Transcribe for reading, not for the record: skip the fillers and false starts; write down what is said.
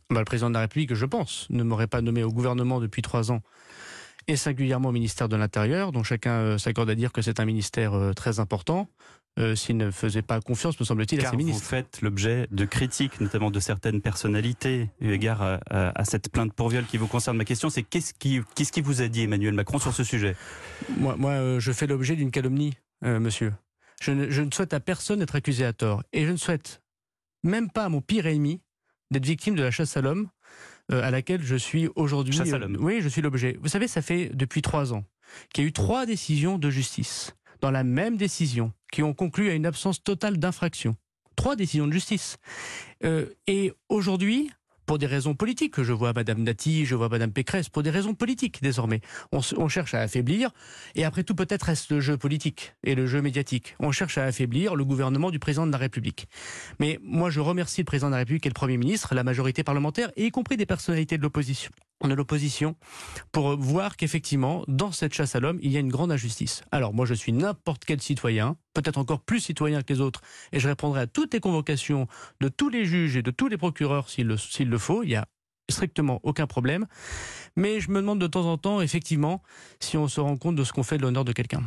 Le président de la République, je pense, ne m'aurait pas nommé au gouvernement depuis 3 ans, et singulièrement au ministère de l'Intérieur, dont chacun s'accorde à dire que c'est un ministère très important, s'il ne faisait pas confiance, me semble-t-il, à ses ministres. Car vous faites l'objet de critiques, notamment de certaines personnalités, eu égard à cette plainte pour viol qui vous concerne. Ma question, c'est qu'est-ce qui vous a dit Emmanuel Macron sur ce sujet? Moi, je fais l'objet d'une calomnie, monsieur. Je ne souhaite à personne d'être accusé à tort. Et je ne souhaite même pas à mon pire ennemi d'être victime de la chasse à l'homme à laquelle je suis aujourd'hui. Chasse à l'homme. Oui, je suis l'objet. Vous savez, ça fait depuis 3 ans qu'il y a eu 3 décisions de justice, dans la même décision, qui ont conclu à une absence totale d'infraction. 3 décisions de justice. Et aujourd'hui, pour des raisons politiques, que je vois Madame Dati, je vois Madame Pécresse, pour des raisons politiques désormais, on cherche à affaiblir, et après tout peut-être reste le jeu politique et le jeu médiatique. On cherche à affaiblir le gouvernement du président de la République. Mais moi je remercie le président de la République et le Premier ministre, la majorité parlementaire, et y compris des personnalités de l'opposition, pour voir qu'effectivement, dans cette chasse à l'homme, il y a une grande injustice. Alors moi je suis n'importe quel citoyen, peut-être encore plus citoyen que les autres, et je répondrai à toutes les convocations de tous les juges et de tous les procureurs s'il le faut, il n'y a strictement aucun problème. Mais je me demande de temps en temps, effectivement, si on se rend compte de ce qu'on fait de l'honneur de quelqu'un.